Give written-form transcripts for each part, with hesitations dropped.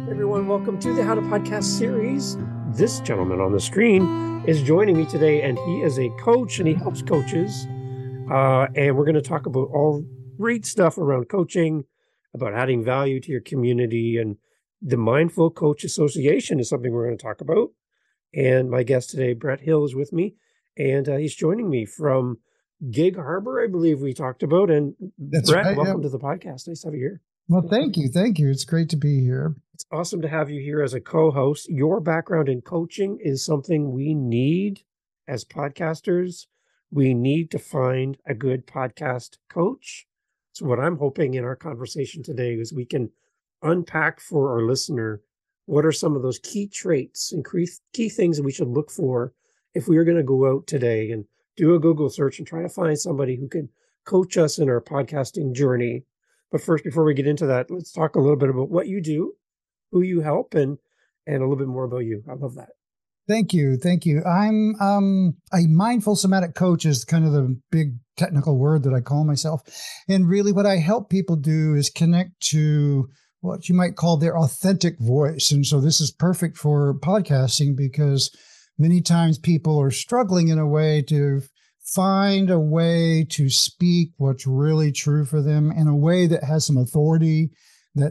Everyone, welcome to the How to Podcast series. This gentleman on the screen is joining me today, and he is a coach, and he helps coaches. And we're going to talk about all great stuff around coaching, about adding value to your community, and the Mindful Coach Association is something we're going to talk about. And my guest today, Brett Hill, is with me, and he's joining me from Gig Harbor, I believe we talked about. And That's Brett, right, welcome to the podcast. Nice to have you here. Well, thank you. Thank you. It's great to be here. It's awesome to have you here as a co-host. Your background in coaching is something we need as podcasters. We need to find a good podcast coach. So what I'm hoping in our conversation today is we can unpack for our listener what are some of those key traits and key things that we should look for if we are going to go out today and do a Google search and try to find somebody who can coach us in our podcasting journey. But first, before we get into that, let's talk a little bit about what you do, who you help, and a little bit more about you. I love that. Thank you. Thank you. I'm a mindful somatic coach is kind of the big technical word that I call myself. And really what I help people do is connect to what you might call their authentic voice. And so this is perfect for podcasting because many times people are struggling in a way to find a way to speak what's really true for them in a way that has some authority, that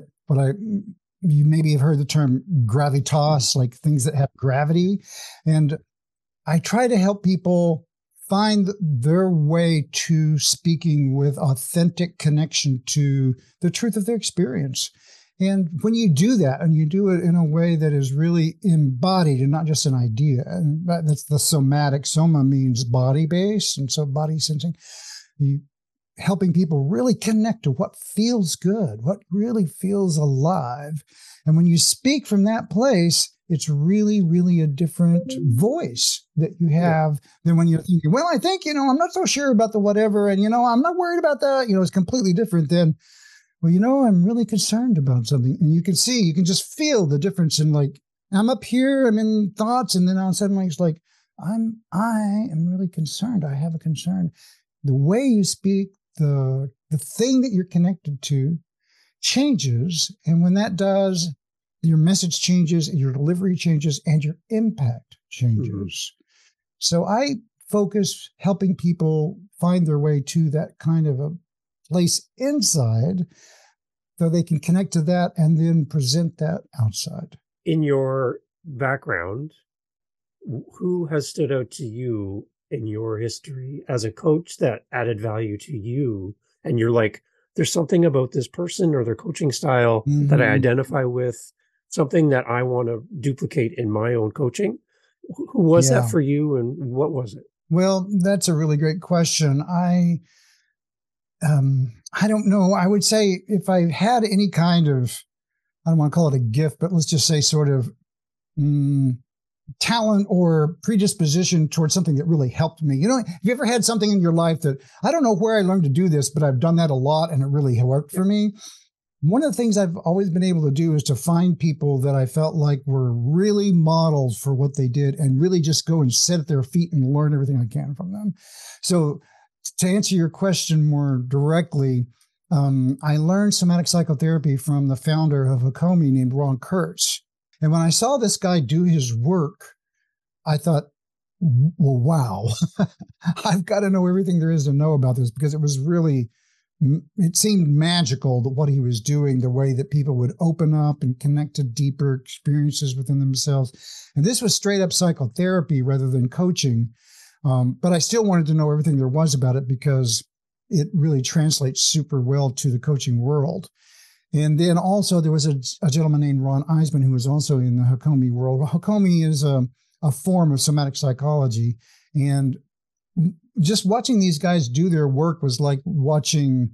you maybe have heard the term gravitas, like things that have gravity. And I try to help people find their way to speaking with authentic connection to the truth of their experience. And when you do that, and you do it in a way that is really embodied and not just an idea, and that's the somatic. Soma means body-based, and so body sensing, helping people really connect to what feels good, what really feels alive. And when you speak from that place, it's really, really a different voice that you have than when you're thinking, well, I think, I'm not so sure about the whatever, and, I'm not worried about that. It's completely different than, well, I'm really concerned about something. And you can just feel the difference in, like, I'm up here, I'm in thoughts, and then all of a sudden it's like, I am really concerned. I have a concern. The way you speak, the thing that you're connected to changes. And when that does, your message changes, your delivery changes, and your impact changes. Mm-hmm. So I focus helping people find their way to that kind of a place inside so they can connect to that and then present that outside. In your background, who has stood out to you in your history as a coach that added value to you? And you're like, there's something about this person or their coaching style that I identify with, something that I want to duplicate in my own coaching. Who was that for you, and what was it? Well, that's a really great question. I don't know. I would say if I had any kind of, I don't want to call it a gift, but let's just say sort of talent or predisposition towards something that really helped me. Have you ever had something in your life that, I don't know where I learned to do this, but I've done that a lot and it really worked for me? One of the things I've always been able to do is to find people that I felt like were really models for what they did and really just go and sit at their feet and learn everything I can from them. So to answer your question more directly, I learned somatic psychotherapy from the founder of Hakomi named Ron Kurtz. And when I saw this guy do his work, I thought, well, wow, I've got to know everything there is to know about this, because it seemed magical that what he was doing, the way that people would open up and connect to deeper experiences within themselves. And this was straight up psychotherapy rather than coaching. But I still wanted to know everything there was about it because it really translates super well to the coaching world. And then also there was a gentleman named Ron Eisman who was also in the Hakomi world. Hakomi is a form of somatic psychology. And just watching these guys do their work was like watching,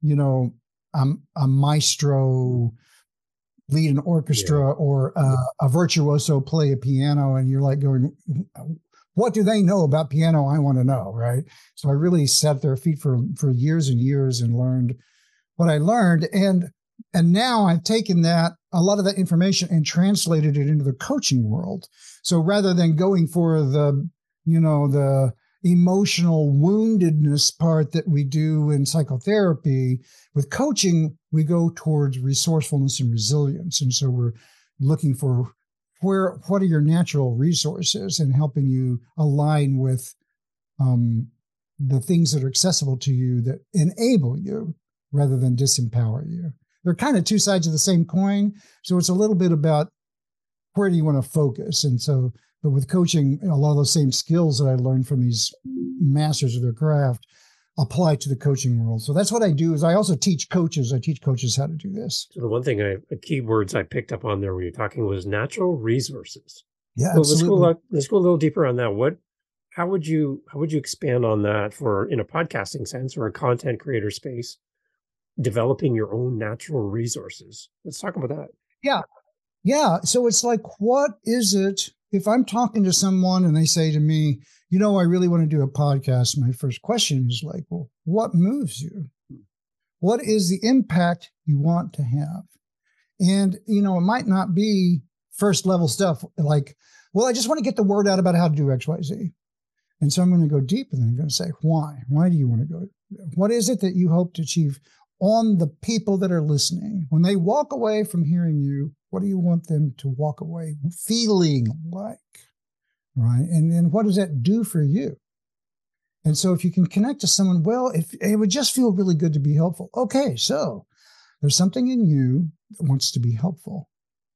a maestro lead an orchestra or a virtuoso play a piano. And you're like going, what do they know about piano? I want to know, right? So I really sat at their feet for years and years and learned what I learned. And now I've taken a lot of that information and translated it into the coaching world. So rather than going for the emotional woundedness part that we do in psychotherapy, with coaching, we go towards resourcefulness and resilience. And so we're looking for what are your natural resources and helping you align with the things that are accessible to you that enable you rather than disempower you. They're kind of two sides of the same coin. So it's a little bit about where do you want to focus? And so, but with coaching, a lot of those same skills that I learned from these masters of their craft apply to the coaching world. So that's what I do. Is I also teach coaches. I teach coaches how to do this. So the one thing the key words I picked up on there when you're talking was natural resources. Yeah, so absolutely. Let's go a little deeper on that. How would you expand on that for in a podcasting sense or a content creator space, developing your own natural resources? Let's talk about that. Yeah. Yeah. So it's like, what is it if I'm talking to someone and they say to me, I really want to do a podcast? My first question is like, well, what moves you? What is the impact you want to have? And, it might not be first level stuff like, well, I just want to get the word out about how to do X, Y, Z. And so I'm going to go deep and then I'm going to say, why? Why do you want to go? What is it that you hope to achieve on the people that are listening? When they walk away from hearing you, what do you want them to walk away feeling like? Right. And then what does that do for you? And so if you can connect to someone, well, if it would just feel really good to be helpful. Okay. So there's something in you that wants to be helpful.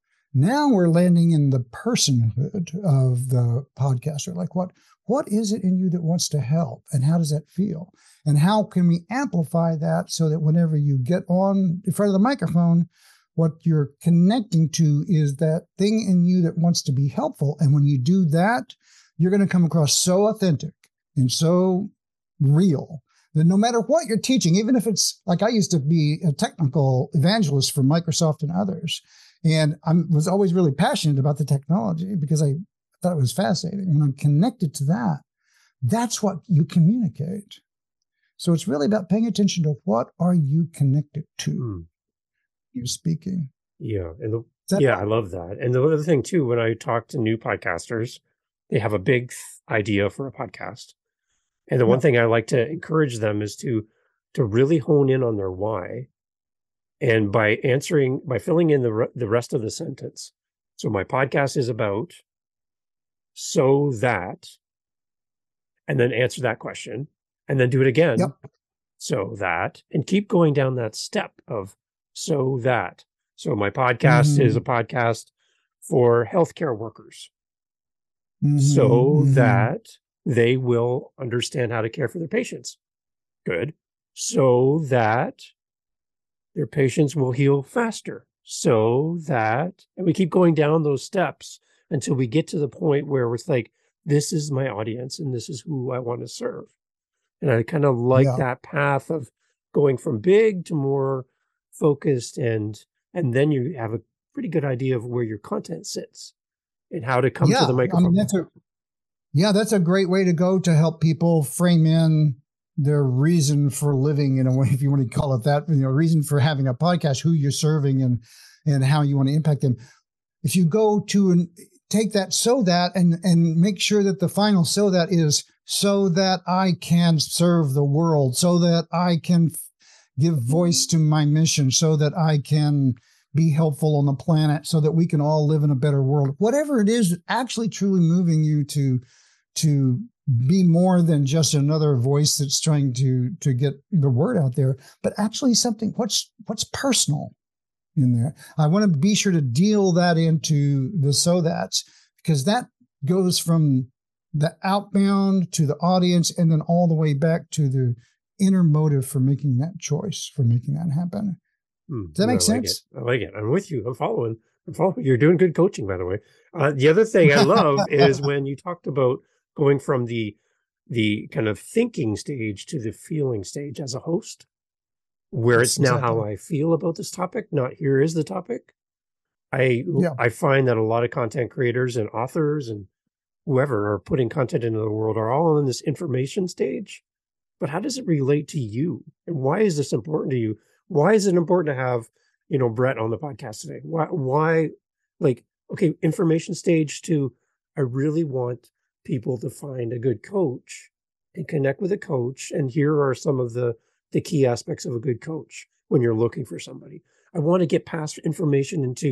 Now we're landing in the personhood of the podcaster. Like what is it in you that wants to help? And how does that feel? And how can we amplify that so that whenever you get on in front of the microphone, what you're connecting to is that thing in you that wants to be helpful. And when you do that, you're going to come across so authentic and so real that no matter what you're teaching, even if it's like I used to be a technical evangelist for Microsoft and others, and I was always really passionate about the technology because I thought it was fascinating. When I'm connected to that, that's what you communicate. So it's really about paying attention to what are you connected to. You're speaking. Yeah. I love that. And the other thing too, when I talk to new podcasters, they have a big idea for a podcast. And the one thing I like to encourage them is to really hone in on their why. And by filling in the rest of the sentence. So my podcast is about so that, and then answer that question and then do it again. Yep. So that, and keep going down that step of so that. So my podcast is a podcast for healthcare workers so that they will understand how to care for their patients. Good. So that their patients will heal faster. So that, and we keep going down those steps until we get to the point where it's like, this is my audience and this is who I want to serve. And I kind of like that path of going from big to more focused, and then you have a pretty good idea of where your content sits and how to come to the microphone. That's a great way to go to help people frame in their reason for living, in a way, if you want to call it that, reason for having a podcast, who you're serving and how you want to impact them. If you go to and take that so that and make sure that the final so that is so that I can serve the world, so that I can give voice to my mission, so that I can be helpful on the planet, so that we can all live in a better world. Whatever it is, actually truly moving you to be more than just another voice that's trying to get the word out there, but actually something what's personal in there. I want to be sure to deal that into the so that's, because that goes from the outbound to the audience and then all the way back to the inner motive for making that choice, for making that happen. Does that make sense? I like it. I'm with you. I'm following. You're doing good coaching, by the way. The other thing I love is when you talked about going from the kind of thinking stage to the feeling stage as a host, where it's now how I feel about this topic, not here is the topic. I find that a lot of content creators and authors and whoever are putting content into the world are all in this information stage. But how does it relate to you? And why is this important to you? Why is it important to have, Brett on the podcast today? Why, okay, information stage to, I really want people to find a good coach and connect with a coach. And here are some of the key aspects of a good coach when you're looking for somebody. I want to get past information into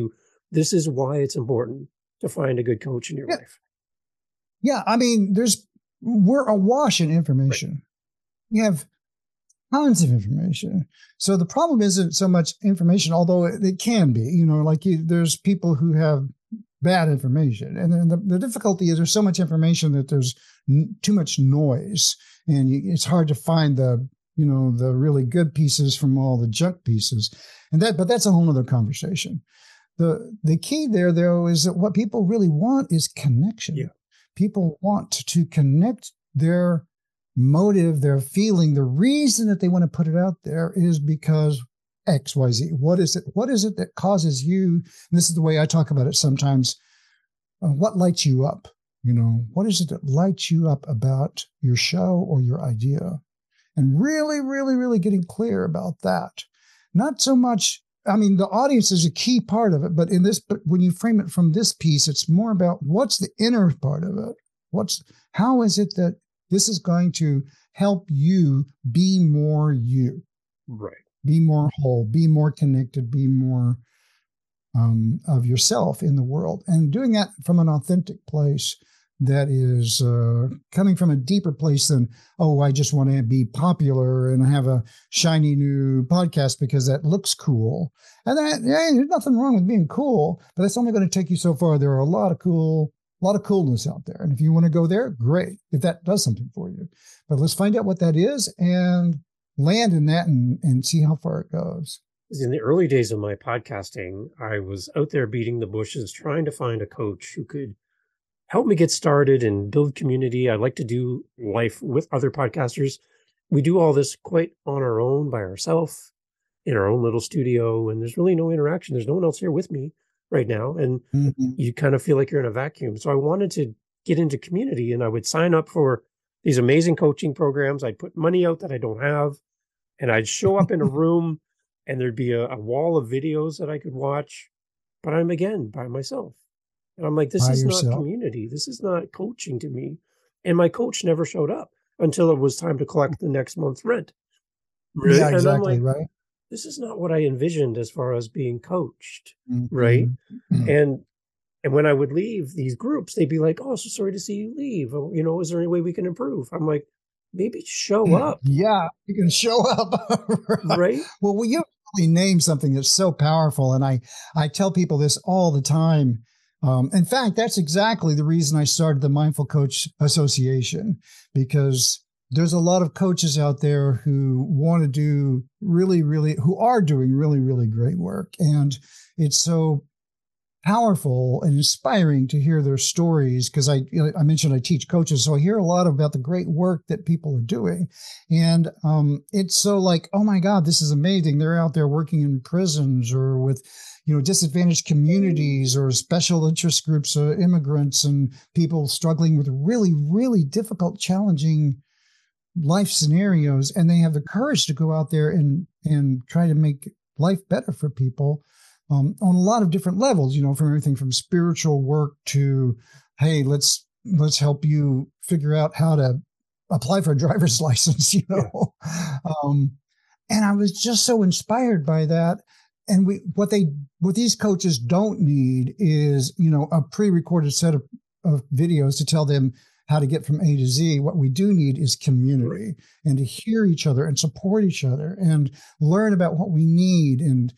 this is why it's important to find a good coach in your life. Yeah. I mean, we're awash in information. Right. We have tons of information. So the problem isn't so much information, although it can be, there's people who have bad information. And then the difficulty is there's so much information that there's too much noise, and it's hard to find the really good pieces from all the junk pieces. But that's a whole other conversation. The key there, though, is that what people really want is connection. Yeah. People want to connect their motive, their feeling. The reason that they want to put it out there is because X, Y, Z. What is it? What is it that causes you? And this is the way I talk about it sometimes. What lights you up? What is it that lights you up about your show or your idea? And really, really, really getting clear about that. Not so much. I mean, the audience is a key part of it, but when you frame it from this piece, it's more about what's the inner part of it. How is it that this is going to help you be more you? Right. Be more whole, be more connected, be more of yourself in the world, and doing that from an authentic place that is coming from a deeper place than, I just want to be popular and have a shiny new podcast because that looks cool. And there's nothing wrong with being cool, but that's only going to take you so far. There are a lot of coolness out there. And if you want to go there, great, if that does something for you. But let's find out what that is and land in that and see how far it goes. In the early days of my podcasting, I was out there beating the bushes, trying to find a coach who could help me get started and build community. I like to do life with other podcasters. We do all this quite on our own, by ourselves, in our own little studio, and there's really no interaction. There's no one else here with me right now, and you kind of feel like you're in a vacuum. So I wanted to get into community, and I would sign up for these amazing coaching programs. I'd put money out that I don't have, and I'd show up in a room, and there'd be a wall of videos that I could watch, but I'm again by myself. And I'm like, this is not community. This is not coaching to me. And my coach never showed up until it was time to collect the next month's rent. Really? Yeah, exactly, and I'm like, right. This is not what I envisioned as far as being coached, right? Mm-hmm. And when I would leave these groups, they'd be like, so sorry to see you leave. Is there any way we can improve? I'm like, maybe show up. Yeah, you can show up. Right? Well, you really named something that's so powerful. And I tell people this all the time. In fact, that's exactly the reason I started the Mindful Coach Association, because there's a lot of coaches out there who want to do who are doing really, really great work. And it's so powerful and inspiring to hear their stories, because I mentioned I teach coaches, so I hear a lot about the great work that people are doing. And it's so like, oh my God, this is amazing. They're out there working in prisons or with disadvantaged communities or special interest groups, immigrants and people struggling with really, really difficult, challenging life scenarios. And they have the courage to go out there and try to make life better for people on a lot of different levels, from everything from spiritual work to, hey, let's help you figure out how to apply for a driver's license, Yeah. And I was just so inspired by that. And what these coaches don't need is, a pre-recorded set of videos to tell them how to get from A to Z. What we do need is community, and to hear each other and support each other and learn about what we need. And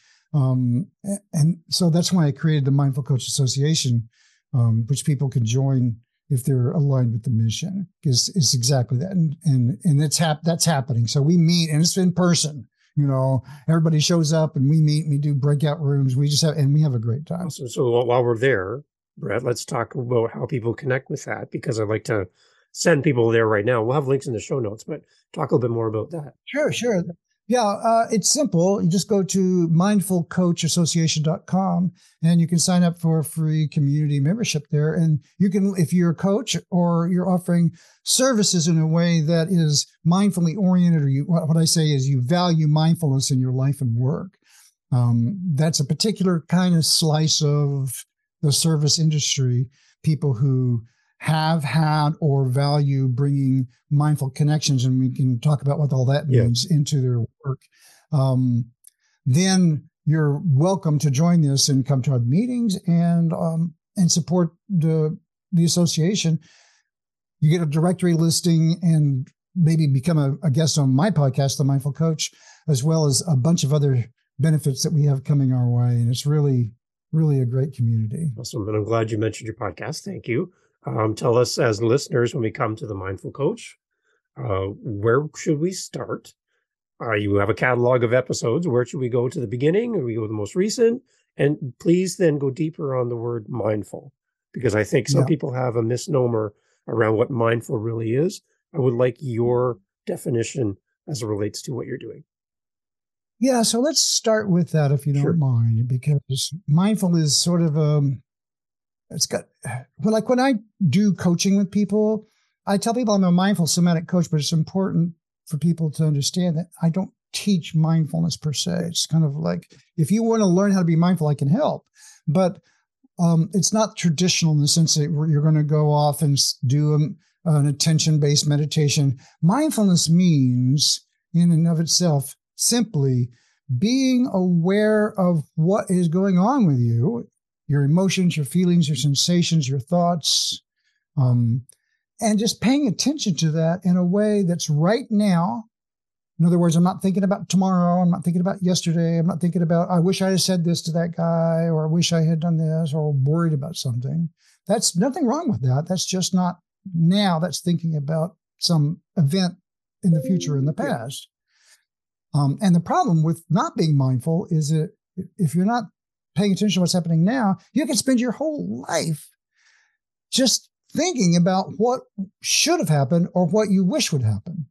so that's why I created the Mindful Coach Association, which people can join if they're aligned with the mission. It's exactly that. And that's happening. So we meet, and it's in person. Everybody shows up and we meet and we do breakout rooms. We have a great time. So while we're there, Brett, let's talk about how people connect with that, because I'd like to send people there right now. We'll have links in the show notes, but talk a little bit more about that. Sure. Yeah, it's simple. You just go to mindfulcoachassociation.com and you can sign up for a free community membership there. And you can, if you're a coach or you're offering services in a way that is mindfully oriented, or what I say is you value mindfulness in your life and work. That's a particular kind of slice of the service industry, people who have had or value bringing mindful connections, and we can talk about what all that means into their work. Then you're welcome to join this and come to our meetings and support the association. You get a directory listing and maybe become a guest on my podcast, The Mindful Coach, as well as a bunch of other benefits that we have coming our way. And it's really, really a great community. Awesome. And I'm glad you mentioned your podcast. Thank you. Tell us as listeners, when we come to The Mindful Coach, where should we start? You have a catalog of episodes. Where should we go to the beginning? Or we go to the most recent? And please then go deeper on the word mindful, because I think some people have a misnomer around what mindful really is. I would like your definition as it relates to what you're doing. Yeah, so let's start with that, if you don't mind, because mindful is sort of it's got, well, like when I do coaching with people, I tell people I'm a mindful somatic coach, but it's important for people to understand that I don't teach mindfulness per se. It's kind of like, if you want to learn how to be mindful, I can help, but it's not traditional in the sense that you're going to go off and do an attention-based meditation. Mindfulness means, in and of itself, simply being aware of what is going on with you, your emotions, your feelings, your sensations, your thoughts, and just paying attention to that in a way that's right now. In other words, I'm not thinking about tomorrow. I'm not thinking about yesterday. I'm not thinking about, I wish I had said this to that guy, or I wish I had done this, or worried about something. That's nothing wrong with that. That's just not now. That's thinking about some event in the future, in the past. And the problem with not being mindful is that if you're not paying attention to what's happening now, you can spend your whole life just thinking about what should have happened or what you wish would happen,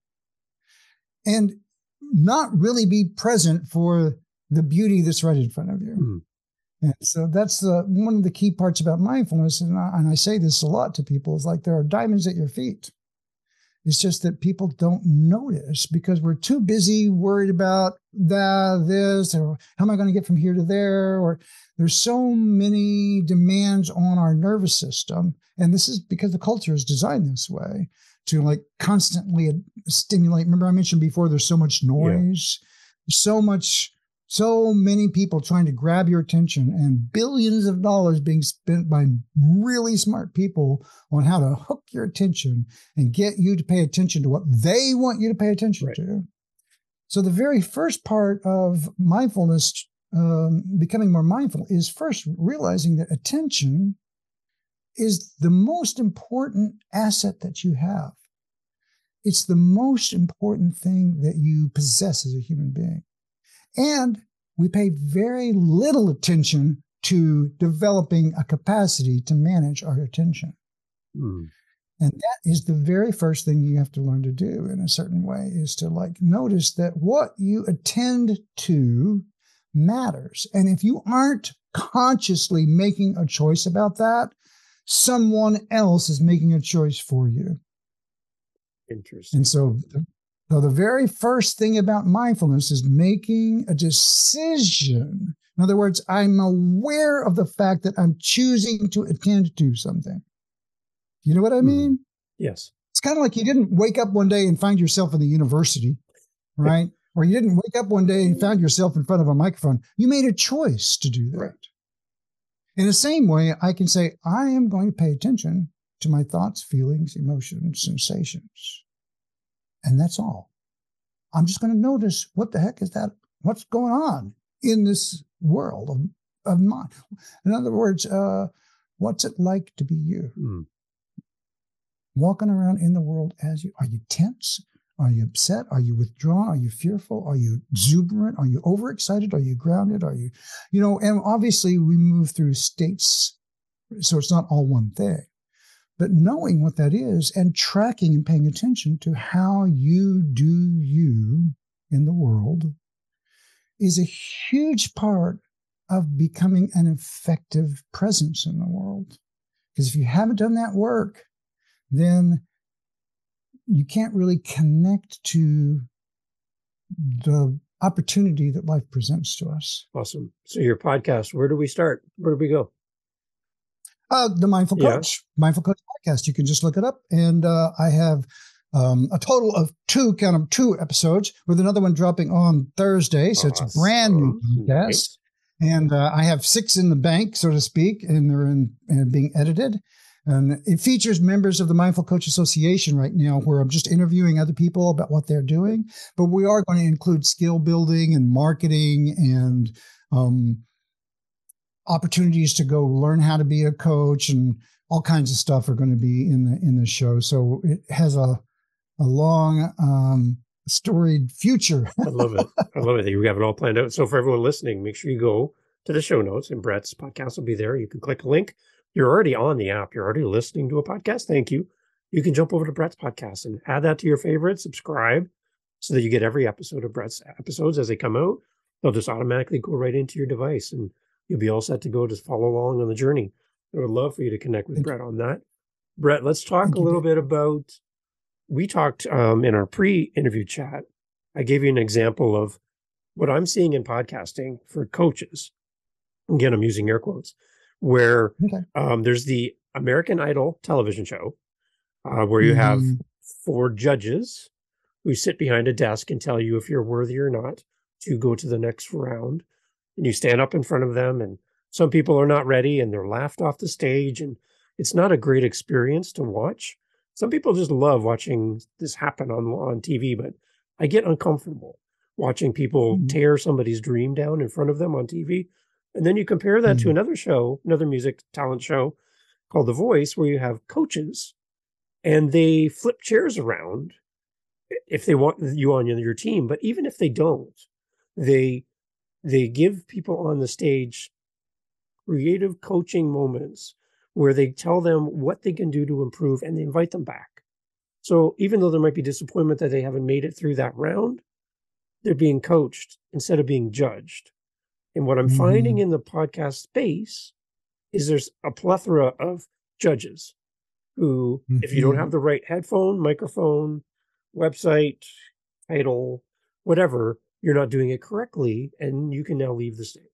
and not really be present for the beauty that's right in front of you. And so that's one of the key parts about mindfulness. And I say this a lot to people, is like, there are diamonds at your feet. It's just that people don't notice because we're too busy worried about this, or how am I going to get from here to there? Or there's so many demands on our nervous system. And this is because the culture is designed this way, to like constantly stimulate. Remember I mentioned before, there's so much noise, so many people trying to grab your attention, and billions of dollars being spent by really smart people on how to hook your attention and get you to pay attention to what they want you to pay attention to. So the very first part of mindfulness, becoming more mindful, is first realizing that attention is the most important asset that you have. It's the most important thing that you possess as a human being. And we pay very little attention to developing a capacity to manage our attention. And that is the very first thing you have to learn to do in a certain way, is to like notice that what you attend to matters. And if you aren't consciously making a choice about that, someone else is making a choice for you. Interesting. And so the very first thing about mindfulness is making a decision. In other words, I'm aware of the fact that I'm choosing to attend to something. You know what I mean? Yes. It's kind of like you didn't wake up one day and find yourself in the university, right? Or you didn't wake up one day and found yourself in front of a microphone. You made a choice to do that. Right. In the same way, I can say, I am going to pay attention to my thoughts, feelings, emotions, sensations. And that's all. I'm just going to notice, what the heck is that? What's going on in this world of mine? In other words, what's it like to be you? Walking around in the world as you. Are you tense? Are you upset? Are you withdrawn? Are you fearful? Are you exuberant? Are you overexcited? Are you grounded? Are you, and obviously we move through states, so it's not all one thing. But knowing what that is and tracking and paying attention to how you do you in the world is a huge part of becoming an effective presence in the world. Because if you haven't done that work, then you can't really connect to the opportunity that life presents to us. Awesome. So your podcast, where do we start? Where do we go? The Mindful Coach, Mindful Coach podcast. You can just look it up. And I have a total of two episodes, with another one dropping on Thursday. So it's a brand new podcast. Nice. And I have 6 in the bank, so to speak, and they're being edited. And it features members of the Mindful Coach Association right now, where I'm just interviewing other people about what they're doing. But we are going to include skill building and marketing and opportunities to go learn how to be a coach, and all kinds of stuff are going to be in the show. So it has a long storied future. I love it. I love it. You have it all planned out. So for everyone listening, make sure you go to the show notes, and Brett's podcast will be there. You can click a link. You're already on the app. You're already listening to a podcast. Thank you. You can jump over to Brett's podcast and add that to your favorites, subscribe, so that you get every episode of Brett's episodes as they come out. They'll just automatically go right into your device, and you'll be all set to go to follow along on the journey. I would love for you to connect with Brett on that. Brett, let's talk a little bit about, we talked in our pre-interview chat. I gave you an example of what I'm seeing in podcasting for coaches. Again, I'm using air quotes, where there's the American Idol television show where you have 4 judges who sit behind a desk and tell you if you're worthy or not to go to the next round. And you stand up in front of them, and some people are not ready and they're laughed off the stage, and it's not a great experience to watch. Some people just love watching this happen on TV, but I get uncomfortable watching people tear somebody's dream down in front of them on TV. And then you compare that to another show, another music talent show called The Voice, where you have coaches and they flip chairs around if they want you on your team. But even if they don't, they give people on the stage creative coaching moments where they tell them what they can do to improve, and they invite them back. So even though there might be disappointment that they haven't made it through that round, they're being coached instead of being judged. And what I'm finding in the podcast space is there's a plethora of judges who, if you don't have the right headphone, microphone, website, title, whatever, you're not doing it correctly, and you can now leave the stage.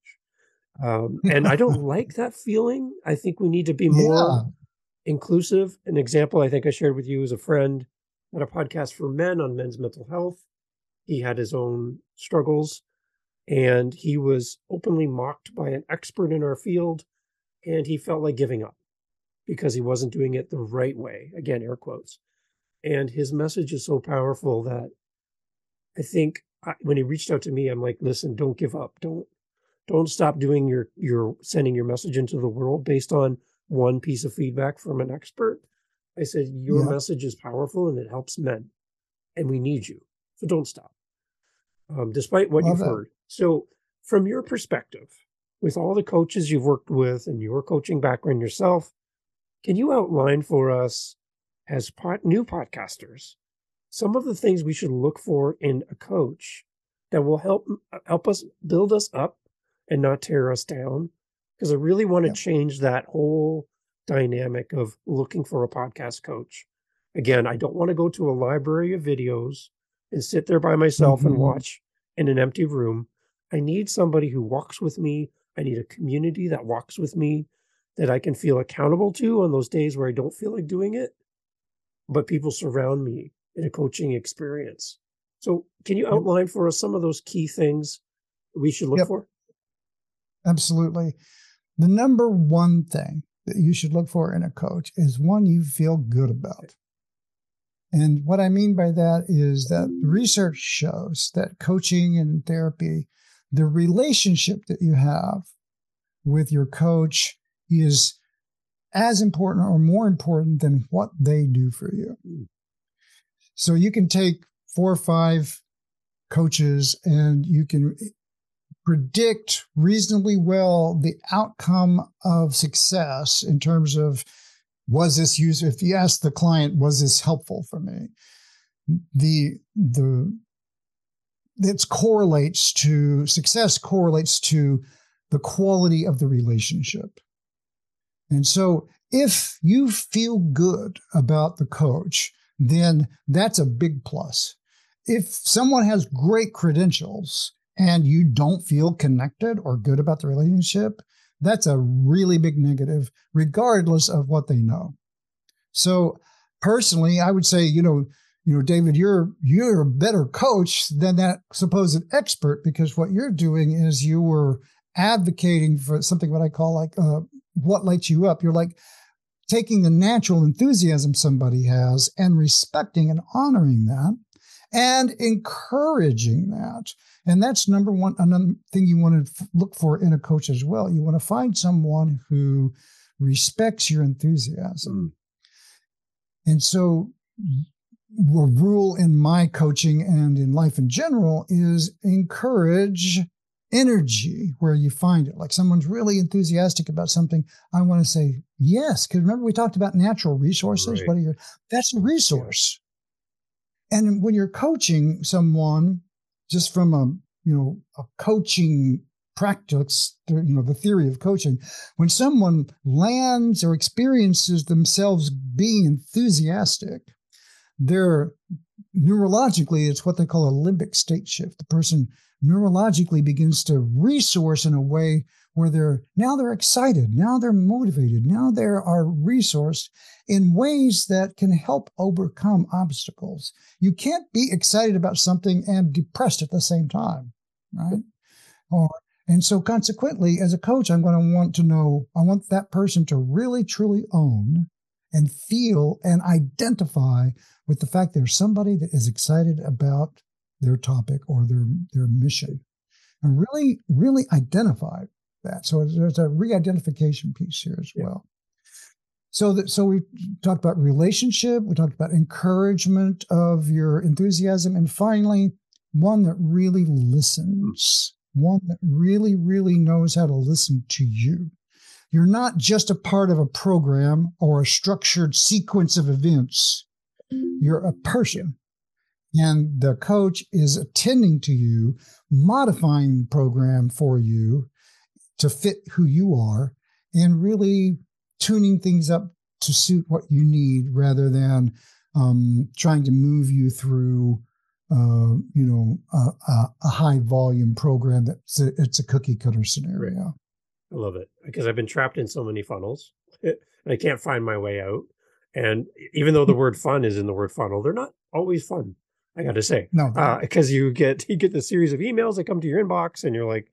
And I don't like that feeling. I think we need to be more inclusive. An example I think I shared with you is a friend had a podcast for men on men's mental health. He had his own struggles, and he was openly mocked by an expert in our field, and he felt like giving up because he wasn't doing it the right way. Again, air quotes. And his message is so powerful that I think when he reached out to me, I'm like, listen, don't give up. Don't stop doing your sending your message into the world based on one piece of feedback from an expert. I said, your message is powerful and it helps men, and we need you. So don't stop, despite what you've heard. So from your perspective, with all the coaches you've worked with and your coaching background yourself, can you outline for us as new podcasters some of the things we should look for in a coach that will help us build us up and not tear us down? Because I really want to change that whole dynamic of looking for a podcast coach. Again, I don't want to go to a library of videos and sit there by myself and watch in an empty room. I need somebody who walks with me. I need a community that walks with me, that I can feel accountable to on those days where I don't feel like doing it, but people surround me in a coaching experience. So can you outline for us some of those key things we should look for? Absolutely. The number one thing that you should look for in a coach is one you feel good about. And what I mean by that is that research shows that coaching and therapy, the relationship that you have with your coach is as important or more important than what they do for you. So you can take 4 or 5 coaches and you can predict reasonably well the outcome of success in terms of, was this user, if you ask the client, was this helpful for me? Success correlates to the quality of the relationship. And so if you feel good about the coach, then that's a big plus. If someone has great credentials and you don't feel connected or good about the relationship, that's a really big negative, regardless of what they know. So personally, I would say, David, you're a better coach than that supposed expert, because what you're doing is you were advocating for something what I call like what lights you up. You're like taking the natural enthusiasm somebody has and respecting and honoring that and encouraging that. And that's number one, another thing you want to look for in a coach as well. You want to find someone who respects your enthusiasm. And so the rule in my coaching and in life in general is encourage energy where you find it. Like someone's really enthusiastic about something, I want to say yes, because remember we talked about natural resources. Right. That's a resource. And when you're coaching someone, just from a coaching practice, the theory of coaching, when someone lands or experiences themselves being enthusiastic, they're neurologically, it's what they call a limbic state shift. The person neurologically begins to resource in a way where they're excited, now they're motivated, now they are resourced in ways that can help overcome obstacles. You can't be excited about something and depressed at the same time, right? And so consequently, as a coach, I want that person to really, truly own and feel and identify with the fact there's somebody that is excited about their topic or their mission, and really, really identify that. So there's a re-identification piece here as well. So we talked about relationship, we talked about encouragement of your enthusiasm, and finally, one that really listens, one that really, really knows how to listen to you. You're not just a part of a program or a structured sequence of events. You're a person. And the coach is attending to you, modifying the program for you to fit who you are, and really tuning things up to suit what you need rather than trying to move you through, a high volume program it's a cookie cutter scenario. Right. I love it because I've been trapped in so many funnels and I can't find my way out. And even though the word fun is in the word funnel, they're not always fun. I got to say, No, because you get the series of emails that come to your inbox, and you're like,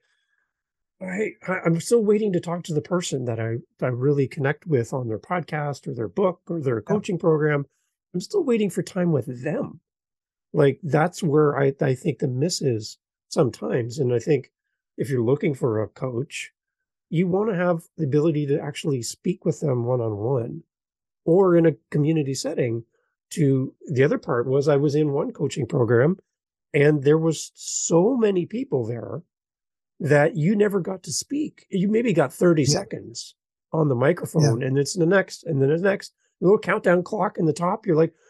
I'm still waiting to talk to the person that I really connect with on their podcast or their book or their coaching program. I'm still waiting for time with them. Like that's where I think the miss is sometimes. And I think if you're looking for a coach, you want to have the ability to actually speak with them one-on-one or in a community setting. The other part was I was in one coaching program and there was so many people there that you never got to speak. You maybe got 30 seconds on the microphone and it's the next, and then the next little countdown clock in the top. You're like,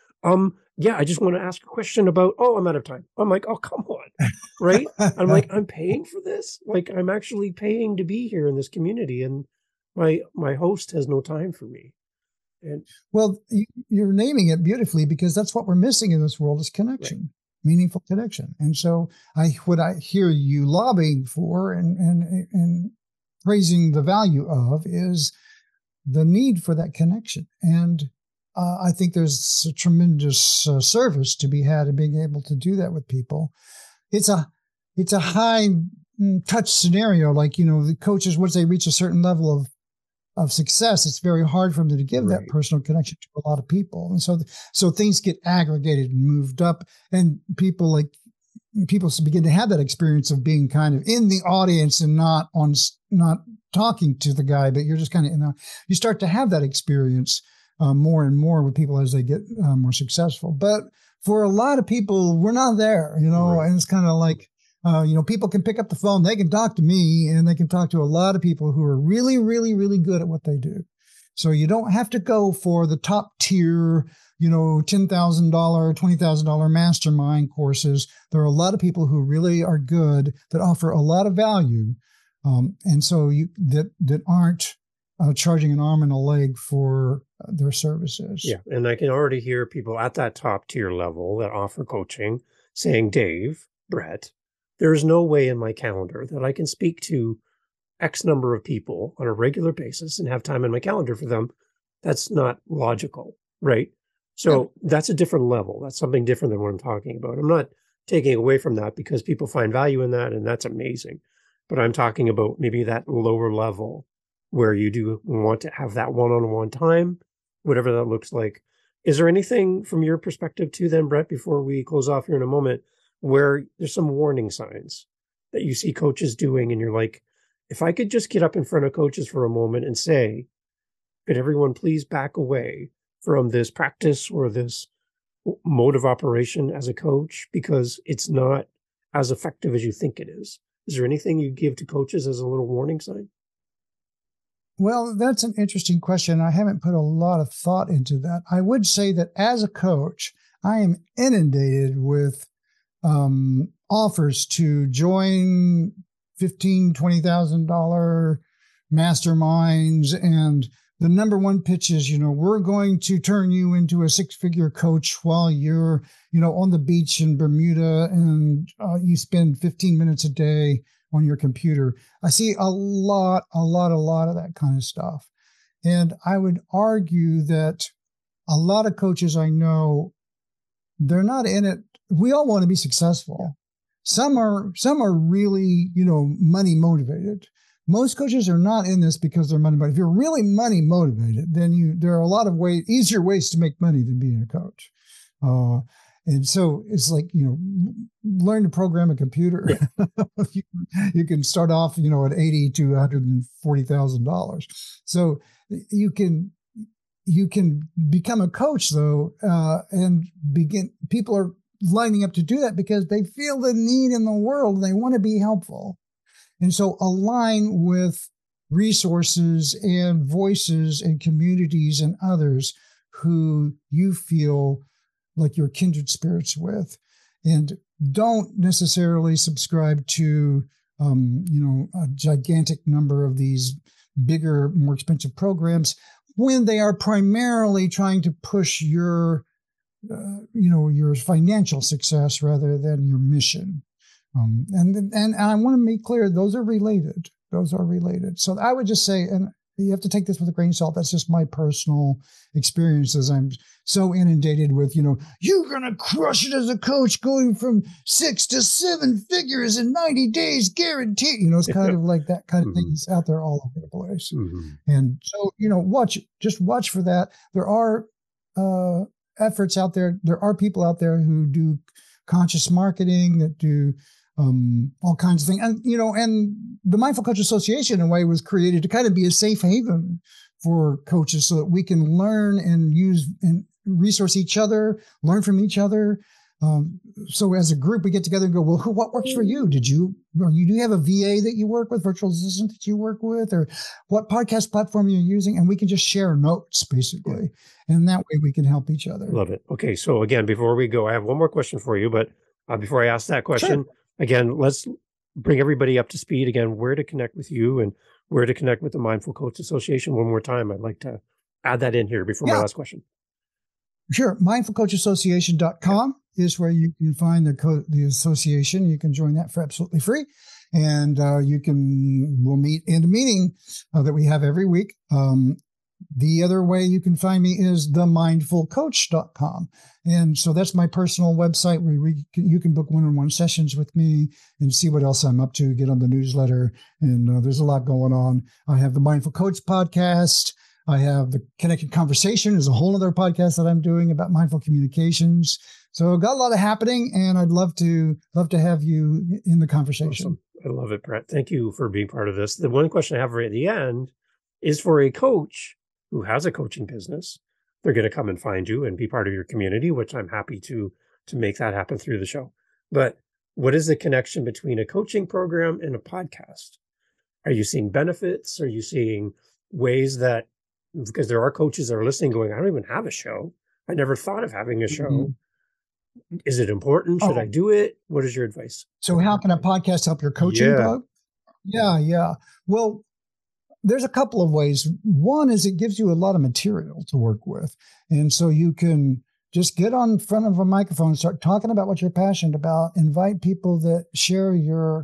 I just want to ask a question about, I'm out of time. I'm like, oh, come on. Right. I'm like, I'm paying for this. Like I'm actually paying to be here in this community. And my host has no time for me. And well, you're naming it beautifully, because that's what we're missing in this world is connection, meaningful connection. And so what I hear you lobbying for and praising the value of is the need for that connection. And I think there's a tremendous service to be had in being able to do that with people. It's a high touch scenario. Like, the coaches, once they reach a certain level of success, it's very hard for them to give that personal connection to a lot of people. And so things get aggregated and moved up, and people begin to have that experience of being kind of in the audience and not talking to the guy, but you're just kind of you start to have that experience more and more with people as they get more successful. But for a lot of people, we're not there, and it's kind of like, people can pick up the phone, they can talk to me, and they can talk to a lot of people who are really, really, really good at what they do. So you don't have to go for the top tier, $10,000, $20,000 mastermind courses. There are a lot of people who really are good that offer a lot of value. And so that aren't charging an arm and a leg for their services. Yeah. And I can already hear people at that top tier level that offer coaching saying, Dave, Brett, there's no way in my calendar that I can speak to X number of people on a regular basis and have time in my calendar for them. That's not logical, right? So that's a different level. That's something different than what I'm talking about. I'm not taking away from that because people find value in that, and that's amazing. but I'm talking about maybe that lower level where you do want to have that one-on-one time, whatever that looks like. Is there anything from your perspective too then, Brett, before we close off here in a moment, where there's some warning signs that you see coaches doing and you're like, if I could just get up in front of coaches for a moment and say, could everyone please back away from this practice or this mode of operation as a coach because it's not as effective as you think it is? Is there anything you give to coaches as a little warning sign? Well, that's an interesting question. I haven't put a lot of thought into that. I would say that as a coach, I am inundated with offers to join $15,000, $20,000 masterminds, and the number one pitch is, we're going to turn you into a six-figure coach while you're, on the beach in Bermuda and you spend 15 minutes a day on your computer. I see a lot of that kind of stuff. And I would argue that a lot of coaches I know, they're not in it. We all want to be successful. Some are really, money motivated. Most coaches are not in this because they're money motivated. If you're really money motivated, then there are a lot of easier ways to make money than being a coach. And so it's like, learn to program a computer. Yeah. you can start off, at $80,000 to $140,000. So you can become a coach though, and people are lining up to do that because they feel the need in the world and they want to be helpful. And so align with resources and voices and communities and others who you feel like you're kindred spirits with, and don't necessarily subscribe to, a gigantic number of these bigger, more expensive programs when they are primarily trying to push your financial success rather than your mission. And I want to make clear, those are related. So I would just say, and you have to take this with a grain of salt. That's just my personal experiences. I'm so inundated with, you're going to crush it as a coach going from 6 to 7 figures in 90 days, guaranteed. It's kind of like that kind of thing is out there all over the place. Mm-hmm. And so, watch for that. There are efforts out there. There are people out there who do conscious marketing, that do all kinds of things. And, and the Mindful Coach Association, in a way, was created to kind of be a safe haven for coaches so that we can learn and use and resource each other, learn from each other. So as a group, we get together and go, well, what works for you? Do you have a VA that you work with, virtual assistant that you work with, or what podcast platform you're using? And we can just share notes, basically. Yeah. And that way we can help each other. Love it. Okay. So again, before we go, I have one more question for you, but before I ask that question, sure. Again, let's bring everybody up to speed again, where to connect with you and where to connect with the Mindful Coach Association one more time. I'd like to add that in here before my last question. Sure. Mindfulcoachassociation.com is where you can find the association. You can join that for absolutely free. And we'll meet in a meeting that we have every week. The other way you can find me is themindfulcoach.com. And so that's my personal website where you can book one-on-one sessions with me and see what else I'm up to, get on the newsletter. And there's a lot going on. I have the Mindful Coach podcast. I have the Connected Conversation is a whole other podcast that I'm doing about mindful communications. So I've got a lot of happening, and I'd love to have you in the conversation. Awesome. I love it, Brett. Thank you for being part of this. The one question I have right at the end is for a coach who has a coaching business. They're going to come and find you and be part of your community, which I'm happy to make that happen through the show. But what is the connection between a coaching program and a podcast? Are you seeing benefits? Are you seeing ways that, because there are coaches that are listening going, I don't even have a show. I never thought of having a show. Mm-hmm. Is it important? Should I do it? What is your advice? So how can a podcast help your coaching blog? Yeah. Well, there's a couple of ways. One is it gives you a lot of material to work with. And so you can just get on front of a microphone and start talking about what you're passionate about, invite people that share your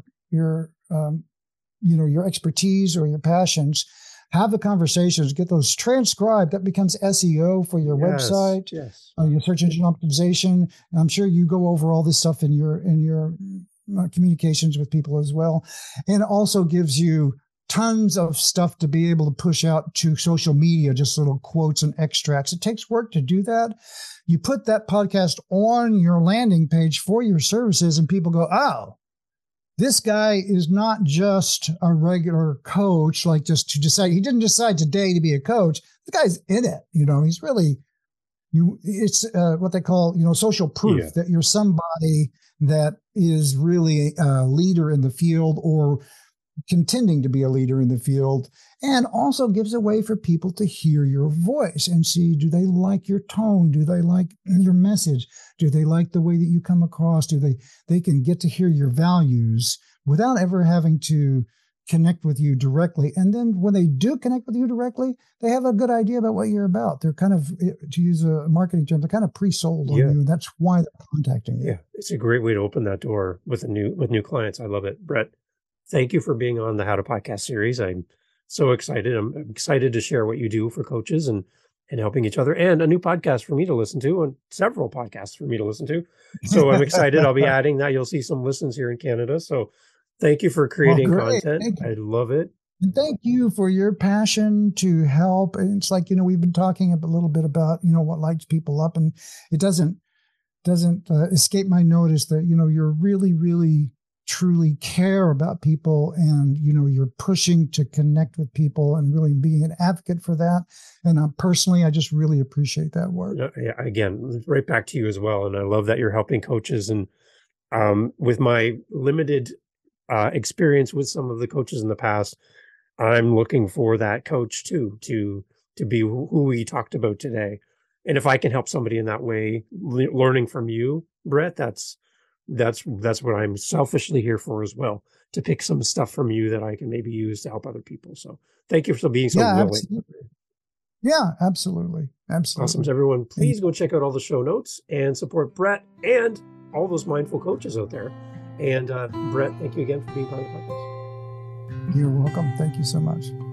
expertise or your passions, have the conversations, get those transcribed. That becomes SEO for your website, your search engine optimization. And I'm sure you go over all this stuff in your communications with people as well. And also gives you tons of stuff to be able to push out to social media, just little quotes and extracts. It takes work to do that. You put that podcast on your landing page for your services and people go, oh, this guy is not just a regular coach, like just to decide. He didn't decide today to be a coach. The guy's in it. He's really, it's what they call, social proof that you're somebody that is really a leader in the field or contending to be a leader in the field, and also gives a way for people to hear your voice and see, do they like your tone? Do they like your message? Do they like the way that you come across? They can get to hear your values without ever having to connect with you directly. And then when they do connect with you directly, they have a good idea about what you're about. They're kind of, to use a marketing term, they're kind of pre-sold on you. And that's why they're contacting you. Yeah. It's a great way to open that door with new clients. I love it. Brett, thank you for being on the How to Podcast series. I'm so excited. I'm excited to share what you do for coaches and helping each other, and a new podcast for me to listen to, and several podcasts for me to listen to. So I'm excited. I'll be adding that. You'll see some listens here in Canada. So thank you for creating content. I love it. And thank you for your passion to help. And it's like, we've been talking a little bit about, what lights people up, and it doesn't escape my notice that, you're really, really truly care about people, and you're pushing to connect with people and really being an advocate for that. And personally, I just really appreciate that work. Yeah, again, right back to you as well. And I love that you're helping coaches. And with my limited experience with some of the coaches in the past, I'm looking for that coach too, to be who we talked about today. And if I can help somebody in that way, learning from you, Brett, that's what I'm selfishly here for as well, to pick some stuff from you that I can maybe use to help other people. So thank you for being so willing. Absolutely. Yeah, absolutely. Awesome. So everyone, please go check out all the show notes and support Brett and all those mindful coaches out there. And Brett, thank you again for being part of the podcast. You're welcome. Thank you so much.